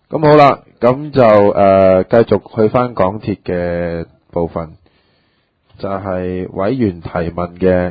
咁好啦，咁就繼續去返港鐵嘅部分，就係委員提問嘅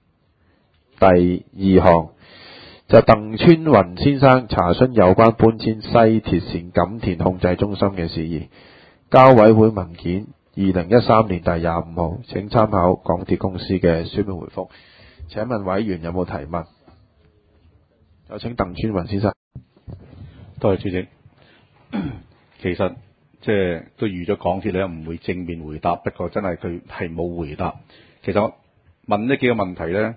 第二項，就鄧川雲先生查詢有關搬遷西鐵線錦田控制中心嘅事宜，交委會文件2013年第25號，請參考港鐵公司嘅書面回覆。請問委員有冇提問？有請鄧川雲先生。 多謝主席。其實即係都預咗港鐵咧唔會正面回答，不過真係佢係冇回答。其實我問呢幾個問題咧，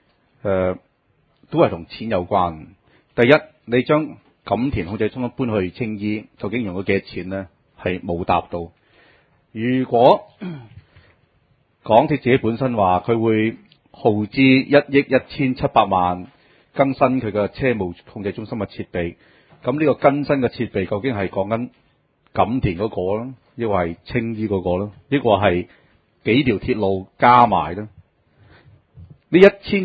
都係同錢有關。第一，你將錦田控制中心搬去青衣，究竟用咗幾多錢咧？係冇答到。如果港鐵自己本身話佢會耗資1億1700萬更新佢嘅車務控制中心嘅設備，咁呢個更新嘅設備究竟係講緊錦田嗰個啦，抑或係青衣嗰個啦，抑或係幾條鐵路加埋咧？呢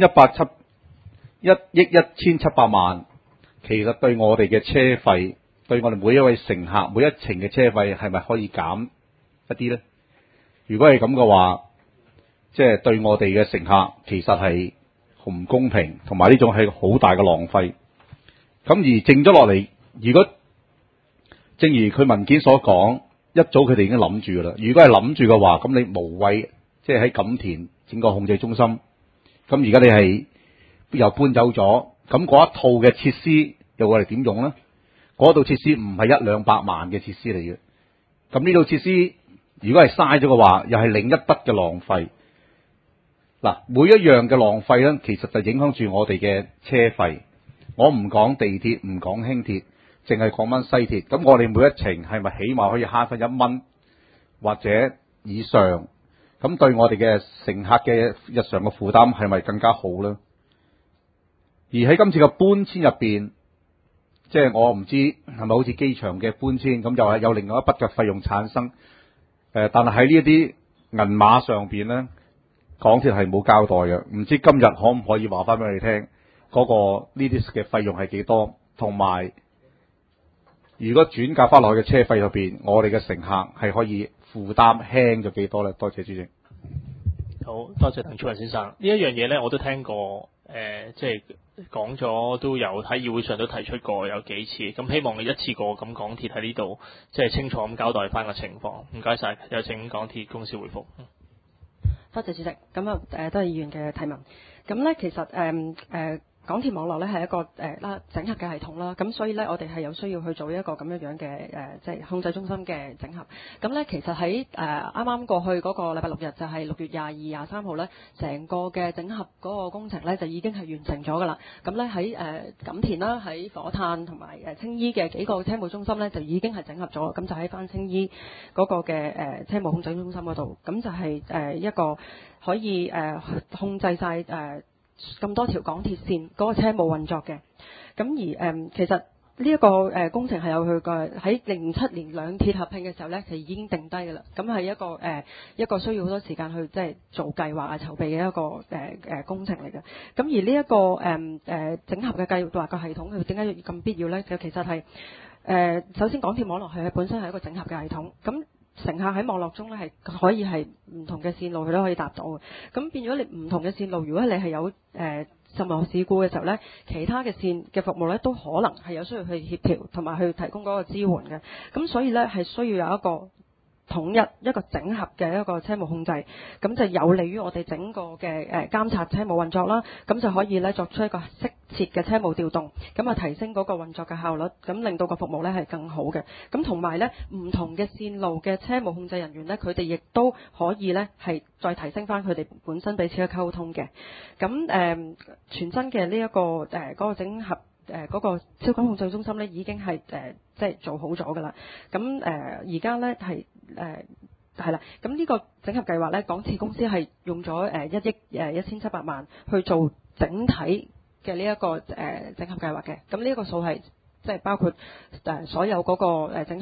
1億1700萬，其實對我哋嘅車費，對我哋每一位乘客每一程嘅車費係咪可以減一啲咧？如果係咁嘅話，即係對我哋嘅乘客其實係好唔公平，同埋呢種係好大嘅浪費。咁而剩咗落嚟，如果正如佢文件所講，一早佢哋已經諗住㗎啦。如果係諗住嘅話，咁你無謂即係喺錦田整個控制中心。咁而家你係又搬走咗，咁嗰一套嘅設施又我哋點用咧？嗰套設施唔係100-200萬嘅設施嚟嘅。咁呢套設施如果係嘥咗嘅話，又係另一筆嘅浪費。嗱，每一樣嘅浪費咧，其實就影響住我哋嘅車費。我唔講地鐵，唔講輕鐵，淨係講返西鐵。咁我哋每一程係咪起碼可以慳翻1蚊或者以上？咁對我哋嘅乘客嘅日常嘅負擔係咪更加好呢？而喺今次嘅搬遷入邊，即係我唔知係咪好似機場嘅搬遷咁，又係有另外一筆嘅費用產生。但係喺呢一啲銀碼上邊呢，港鐵係冇交代嘅。唔知今日可唔可以話翻俾你聽，嗰個呢啲嘅費用係幾多？同埋如果轉嫁翻落去嘅車費入邊，我哋嘅乘客係可以負擔輕咗幾多呢？多謝主席。 好多謝鄧川雲先生。呢一樣嘢呢，我都聽過，即係講咗都有喺議會上都提出過有幾次。咁希望你一次過咁港鐵喺呢度即係清楚咁交代翻個情況。唔該晒，有請港鐵公司回覆。 多謝主席。咁啊都係議員嘅提問。咁咧其實港鐵網絡咧係一個整合嘅系統啦，咁所以咧我哋係有需要去做一個咁樣嘅即係控制中心嘅整合。咁咧其實喺啱啱過去嗰個禮拜六日就係6月22、23號咧，成個嘅整合嗰個工程咧就已經係完成咗㗎啦。咁咧喺錦田啦、喺火炭同埋青衣嘅幾個車務中心咧就已經係整合咗，咁就喺翻青衣嗰個嘅車務控制中心嗰度，咁就係一個可以控制晒咁多條港鐵線嗰個車務運作嘅。咁而其實呢一個工程係有佢個喺07年兩鐵合併嘅時候咧，其實已經定低㗎啦。咁係一個需要好多時間去即係做計劃啊、籌備嘅一個工程嚟嘅。咁而呢一個整合嘅計劃個系統，佢點解要咁必要咧？就其實係首先港鐵網絡係本身係一個整合嘅系統。咁乘客喺網絡中咧係可以係唔同嘅線路佢都可以搭到嘅。咁變咗你唔同嘅線路，如果你係有任何事故嘅時候咧，其他嘅線嘅服務咧都可能係有需要去協調同埋去提供嗰個支援嘅。咁所以咧係需要有一個統一一個整合嘅一個車務控制，咁就有利於我哋整個嘅監察車務運作啦。咁就可以咧作出一個適切嘅車務調動，咁啊提升嗰個運作嘅效率，咁令到個服務咧係更好嘅。咁同埋咧唔同嘅線路嘅車務控制人員咧，佢哋亦都可以咧係再提升翻佢哋本身彼此嘅溝通嘅。咁全新嘅呢一個嗰個整合嗰個超感控制中心咧已經係即係做好咗㗎啦。咁而家咧係係啦。咁呢個整合計劃咧，港鐵公司係用咗1億1700萬去做整體嘅呢一個整合計劃嘅。咁呢一個數係即係包括所有嗰個整合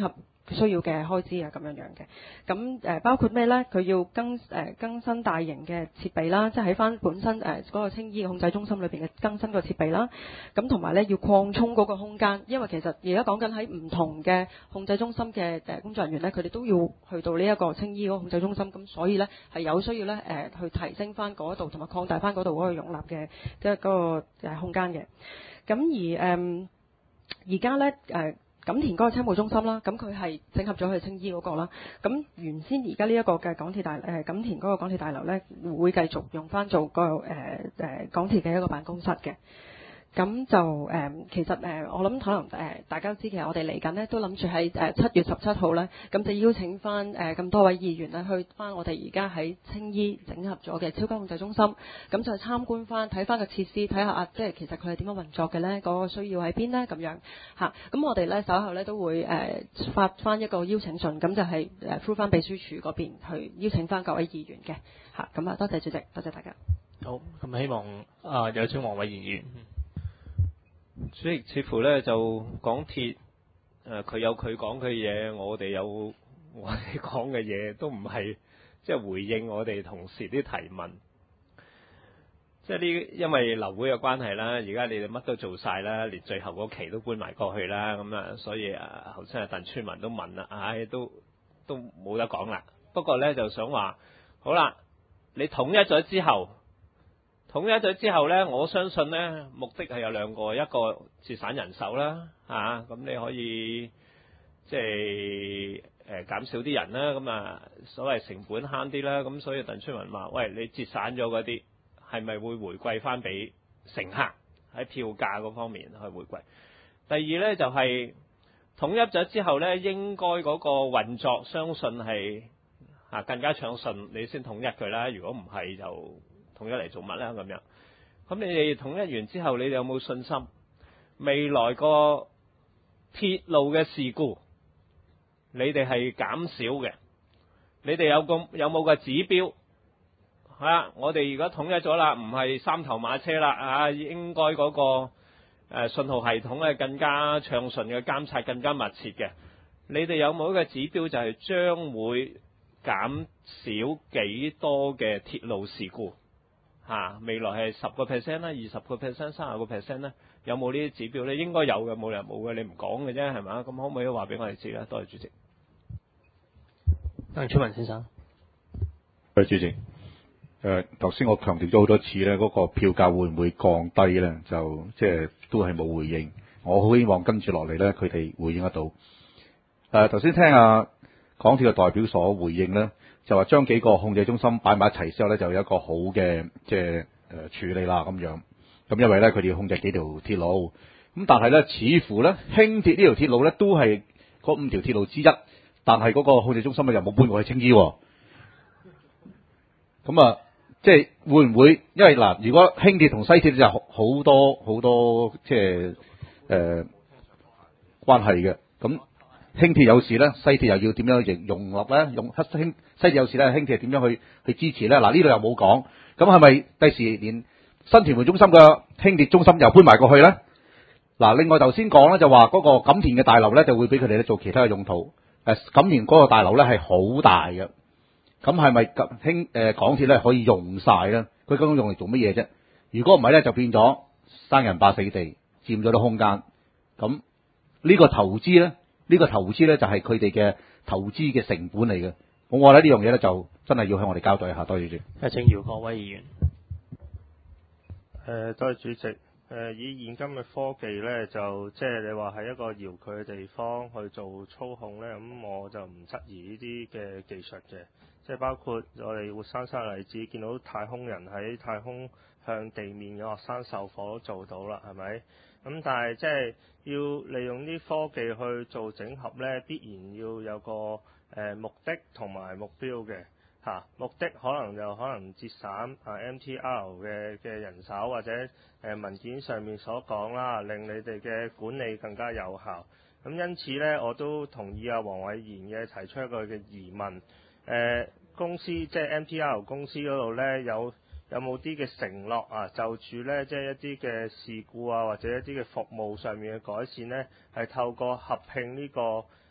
需要嘅開支啊咁樣樣嘅。咁包括咩咧？佢要更新大型嘅設備啦，即係喺翻本身嗰個青衣控制中心裏邊嘅更新個設備啦。咁同埋咧要擴充嗰個空間，因為其實而家講緊喺唔同嘅控制中心嘅工作人員咧，佢哋都要去到呢一個青衣嗰個控制中心，咁所以咧係有需要咧去提升翻嗰度同埋擴大翻嗰度嗰個容納嘅嗰個空間嘅。咁而家咧錦田嗰個車務中心啦，咁佢係整合咗去青衣嗰個啦。咁原先而家呢一個嘅錦田嗰個港鐵大樓咧，會繼續用翻做個港鐵嘅一個辦公室嘅。咁就其實我諗可能大家都知，其實我哋嚟緊呢都諗住喺7月17號咧，咁就邀請翻咁多位議員咧去翻我哋而家喺青衣整合咗嘅超級控制中心，咁就參觀翻睇翻個設施，睇下即係其實佢係點樣運作嘅咧，嗰個需要喺邊咧咁樣嚇。咁我哋咧稍後咧都會發翻一個邀請信，咁就係呼翻秘書處嗰邊去邀請翻各位議員嘅嚇。咁啊，多謝主席，多謝大家。 好，咁希望有請黃偉賢議員。 主席似乎咧就港鐵佢有佢講嘅嘢，我哋有我哋講嘅嘢，都唔係即係回應我哋同事啲提問。即係呢，因為流會嘅關係啦，而家你哋乜都做晒啦，連最後嗰期都搬埋過去啦，咁啊，所以頭先鄧村民都問啦，都冇得講啦。不過咧就想話，好啦，你統一咗之後呢，我相信呢目的係有兩個，一個節省人手啦，咁你可以即係減少啲人啦，咁啊所謂成本慳啲啦，咁所以鄧村民話：喂，你節省咗嗰啲，係咪會回饋翻俾乘客喺票價嗰方面去回饋？第二呢，就係統一咗之後呢，應該嗰個運作相信係更加暢順，你先統一佢啦。如果唔係就統一嚟做乜啦咁樣？咁你哋統一完之後，你哋有冇信心未來個鐵路嘅事故，你哋係減少嘅？你哋有冇個指標？我哋如果統一咗啦，唔係三頭馬車啦，應該嗰個信號系統咧更加暢順嘅監察更加密切嘅。你哋有冇一個指標，就係將會減少幾多嘅鐵路事故？未來係10%啦、20%、30%咧，有冇呢啲指標咧？應該有嘅，冇理由冇嘅，你唔講嘅啫，係咪？咁可唔可以話俾我哋知咧？多謝主席。 鄧村民先生。 主席。頭先我強調咗好多次咧，嗰個票價會唔會降低咧？就即係都係冇回應。我好希望跟住落嚟咧，佢哋回應得到。頭先聽港鐵嘅代表所回應咧，就話將幾個控制中心擺埋一齊之後咧，就有一個好嘅即係處理啦咁樣。咁因為咧佢哋要控制幾條鐵路，咁但係咧似乎咧輕鐵呢條鐵路咧都係嗰5條鐵路之一，但係嗰個控制中心咧又冇搬過去青衣。咁即係會唔會？因為如果輕鐵同西鐵就好多即係關係嘅。咁輕鐵有事咧，西鐵又要點樣融合咧？西鐵有事咧，輕鐵點樣去支持咧？呢度又冇講。咁係咪第時連新屯門中心嘅輕鐵中心又搬埋過去咧？另外頭先講咧就話嗰個錦田嘅大樓咧就會俾佢哋咧做其他嘅用途。錦田嗰個大樓咧係好大嘅。咁係咪港鐵咧可以用晒咧？佢究竟用嚟做乜嘢啫？如果唔係咧，就變咗生人霸死地，佔咗啲空間。咁呢個投資咧，就係佢哋嘅投資嘅成本嚟嘅。我覺得呢樣嘢咧就真係要向我哋交代一下。多謝主席。 請姚國威議員。 多謝主席。以現今嘅科技咧，就即係你話係一個遙距嘅地方去做操控咧，咁我就唔質疑呢啲嘅技術嘅。即係包括我哋活生生例子，見到太空人喺太空向地面嘅學生授課都做到啦，係咪？咁但係即係要利用啲科技去做整合咧，必然要有個目的同埋目標嘅。目的可能節省MTR 嘅人手，或者文件上面所講啦，令你哋嘅管理更加有效。咁因此呢，我都同意黃偉賢嘅提出一個嘅疑問。公司即係 MTR 公司嗰度呢，有冇啲嘅承諾就住呢，即係一啲嘅事故或者一啲嘅服務上面嘅改善呢，係透過合併呢個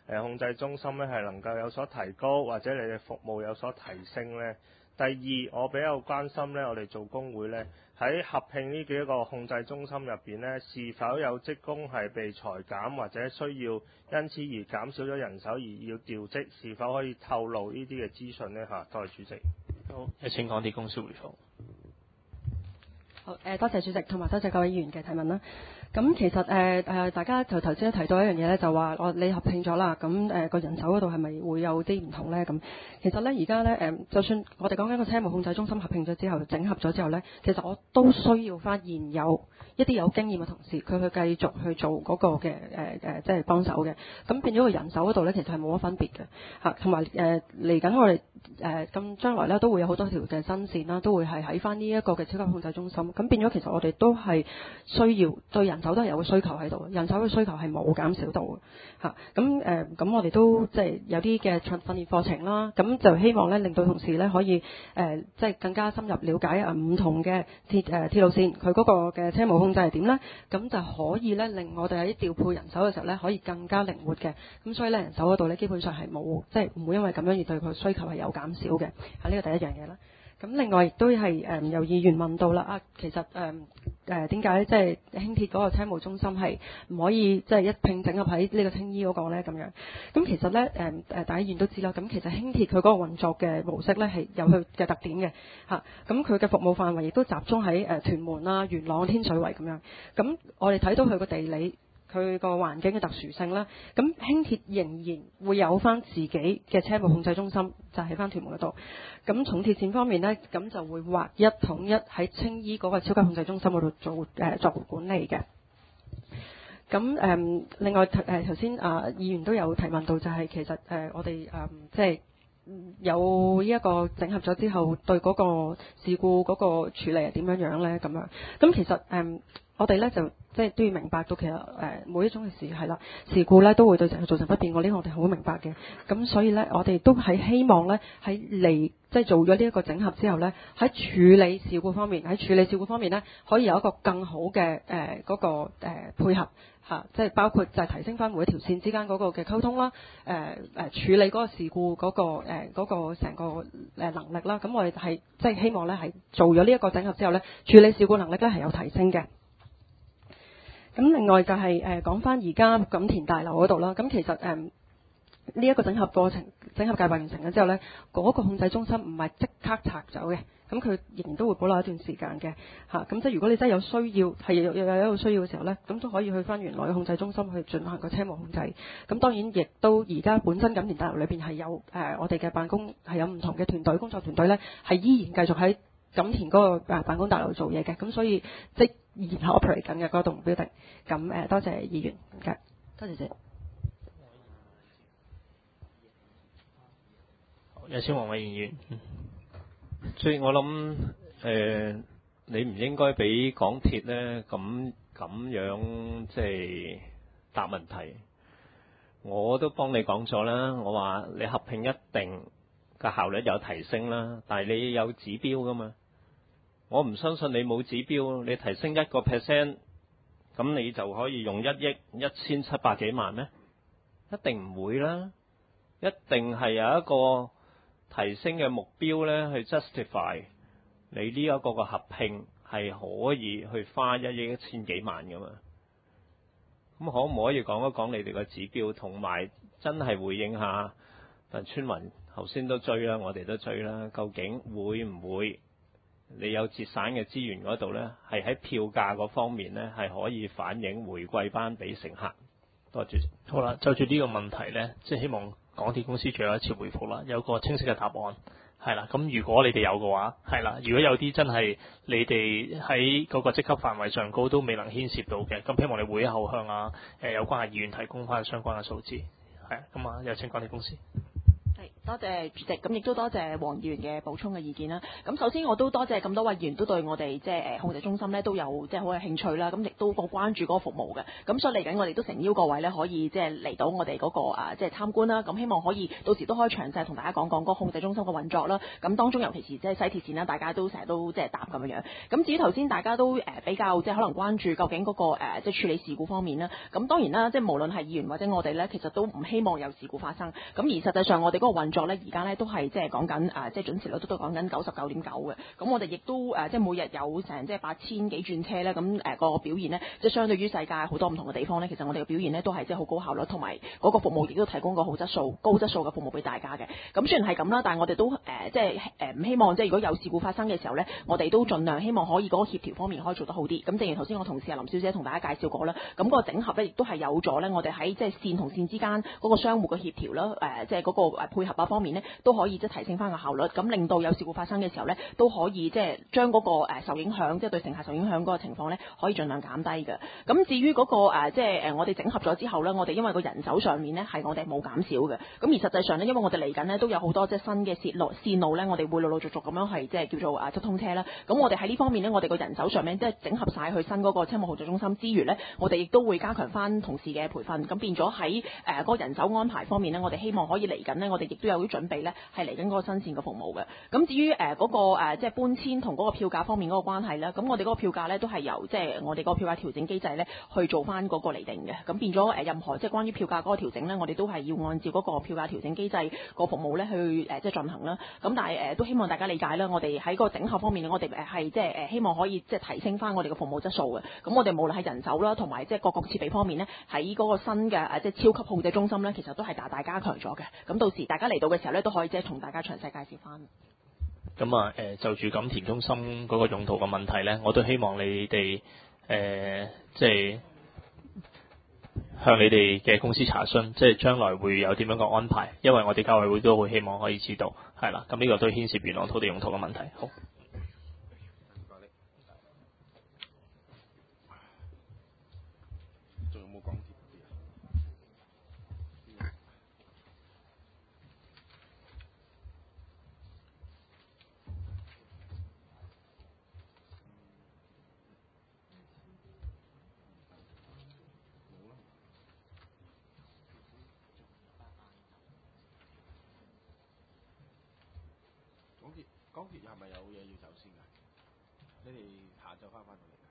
控制中心呢係能夠有所提高，或者你嘅服務有所提升呢？第二，我比較關心呢，我哋做工會呢，喺合併呢幾個控制中心入邊呢，是否有職工係被裁減，或者需要因此而減少咗人手而要調職？是否可以透露呢啲嘅資訊呢？多謝主席。 好，有請港鐵公司回覆。 好，多謝主席，同埋多謝各位議員嘅提問啦。咁其實大家就頭先都提到一樣嘢咧，就話你合併咗啦，咁個人手嗰度係咪會有啲唔同咧？咁其實咧而家咧就算我哋講緊個車務控制中心合併咗之後，整合咗之後咧，其實我都需要翻現有一啲有經驗嘅同事，佢去繼續去做嗰個嘅即係幫手嘅。咁變咗個人手嗰度咧，其實係冇乜分別嘅嚇。同埋嚟緊我哋咁將來咧都會有好多條嘅新線啦，都會係喺翻呢一個嘅超級控制中心。咁變咗其實我哋都係需要對人手都係有個需求喺度，人手嘅需求係冇減少到嘅嚇。咁我哋都即係有啲嘅訓練課程啦，咁就希望咧令到同事咧可以即係更加深入了解唔同嘅鐵路線佢嗰個嘅車務控制係點咧，咁就可以咧令我哋喺調配人手嘅時候咧可以更加靈活嘅。咁所以咧人手嗰度咧基本上係冇即係唔會因為咁樣而對佢需求係有減少嘅。呢個第一樣嘢啦。咁另外亦都係有議員問到啦，其實點解即係輕鐵嗰個車務中心係唔可以即係一併整合喺呢個青衣嗰個咧咁樣？咁其實咧大家議員都知啦，咁其實輕鐵佢嗰個運作嘅模式咧係有佢嘅特點嘅嚇，咁佢嘅服務範圍亦都集中喺屯門啦、元朗、天水圍咁樣。咁我哋睇到佢個地理，佢個環境嘅特殊性啦，咁輕鐵仍然會有翻自己嘅車務控制中心，就喺翻屯門嗰度。咁重鐵線方面呢，咁就會劃一統一喺青衣嗰個超級控制中心嗰度作管理嘅。咁另外頭先議員都有提問到，就係其實我哋即係有呢一個整合咗之後，對嗰個事故嗰個處理係點樣呢？咁樣咁其實我哋咧就即係都要明白到其實每一種嘅事故咧都會對成個造成不便，呢個我哋好明白嘅。咁所以咧我哋都係希望咧喺即係做咗呢一個整合之後咧，喺處理事故方面咧可以有一個更好嘅嗰個配合嚇，即係包括就係提升翻每一條線之間嗰個嘅溝通啦，處理嗰個事故嗰個成個能力啦。咁我哋係即係希望咧係做咗呢一個整合之後咧，處理事故能力咧係有提升嘅。咁另外就係講翻而家錦田大樓嗰度啦，咁其實呢一個整合計劃完成咗之後呢，嗰個控制中心唔係即刻拆走嘅，咁佢仍然都會保留一段時間嘅嚇。咁即係如果你真係有需要，係有一個需要嘅時候呢，咁都可以去翻原來嘅控制中心去進行個車務控制。咁當然亦都而家本身錦田大樓裏邊係有我哋嘅辦公係有唔同嘅團隊工作團隊呢，係依然繼續喺錦田嗰個辦公大樓做嘢嘅。咁所以即依然 operate 緊嘅嗰棟 building。咁多謝議員，唔該，多謝謝。 有請黃偉賢議員。 所以我諗你唔應該俾港鐵咧咁樣即係答問題。我都幫你講咗啦，我話你合併一定個效率有提升啦，但係你有指標噶嘛。我唔相信你冇指標，你提升1%，咁你就可以用1億1700幾萬咩？一定唔會啦，一定係有一個提升嘅目標咧，去 justify 你呢一個嘅合併係可以去花1億1000幾萬噶嘛？咁可唔可以講一講你哋嘅指標，同埋真係回應下鄧川雲頭先都追啦，我哋都追啦，究竟會唔會你有節省嘅資源嗰度呢？係喺票價嗰方面呢，係可以反映回饋翻俾乘客？多謝。 好啦，就住呢個問題呢，即係希望港鐵公司最後一次回覆啦，有個清晰嘅答案係啦。咁如果你哋有嘅話，係啦，如果有啲真係你哋喺嗰個職級範圍上高都未能牽涉到嘅，咁希望你會後向有關嘅議員提供翻相關嘅數字。係咁有請港鐵公司。 係多謝主席，咁亦都多謝黃議員嘅補充嘅意見啦。咁首先我都多謝咁多位議員都對我哋即係控制中心咧都有即係好有興趣啦，咁亦都好關注嗰個服務嘅。咁所以嚟緊我哋都誠邀各位咧可以即係嚟到我哋嗰個即係參觀啦。咁希望可以到時都可以詳細同大家講講嗰個控制中心嘅運作啦。咁當中尤其是即係西鐵線啦，大家都成日都即係答咁樣。咁至於頭先大家都比較即係可能關注究竟嗰個即係處理事故方面啦。咁當然啦，即係無論係議員或者我哋咧，其實都唔希望有事故發生。咁而實際上我哋嗰個運作咧，而家咧都係即係講緊即係準時率都講緊99.9嘅。咁我哋亦都即係每日有成即係8000幾轉車咧，咁個表現咧，即係相對於世界好多唔同嘅地方咧，其實我哋嘅表現咧都係即係好高效率，同埋嗰個服務亦都提供個高質素嘅服務俾大家嘅。咁雖然係咁啦，但係我哋都即係唔希望即係如果有事故發生嘅時候咧，我哋都盡量希望可以嗰個協調方面可以做得好啲。咁正如頭先我同事林小姐同大家介紹過啦，咁個整合咧亦都係有咗咧，我哋喺即係線同線之間嗰個相互嘅協調啦，即係嗰個配合方面咧，都可以即係提升翻個效率，咁令到有事故發生嘅時候咧，都可以即係將嗰個受影響，即係對乘客受影響嗰個情況咧，可以盡量減低嘅。咁至於嗰個即係我哋整合咗之後咧，我哋因為個人手上面咧係我哋冇減少嘅。咁而實際上咧，因為我哋嚟緊咧都有好多即係新嘅線路咧，我哋會陸陸續續咁樣係即係叫做直通車啦。咁我哋喺呢方面咧，我哋個人手上面即係整合晒去新嗰個車務控制中心之餘咧，我哋亦都會加強翻同事嘅培訓，咁變咗喺嗰個人手安排方面咧，我哋希望可以嚟緊咧，我哋亦都有啲準備咧，係嚟緊嗰個新線嘅服務嘅。咁至於嗰個即係搬遷同嗰個票價方面嗰個關係咧，咁我哋嗰個票價咧都係由即係我哋嗰個票價調整機制咧去做翻嗰個釐定嘅。咁變咗任何即係關於票價嗰個調整咧，我哋都係要按照嗰個票價調整機制個服務咧去即係進行啦。咁但係都希望大家理解啦，我哋喺個整合方面，我哋係即係希望可以即係提升翻我哋嘅服務質素嘅。咁我哋無論係人手啦，同埋即係各個設備方面咧，喺嗰個新嘅即係超級控制中心咧，其實都係大大加強咗嘅。咁到時大家嚟到嘅時候咧，都可以即係同大家詳細介紹翻。 咁就住錦田中心嗰個用途嘅問題咧，我都希望你哋即係向你哋嘅公司查詢，即係將來會有點樣嘅安排，因為我哋交委會都好希望可以知道，係啦。咁呢個都牽涉元朗土地用途嘅問題。好。 仲有冇講？港鐵係咪有嘢要走先㗎？你哋下晝翻嚟㗎？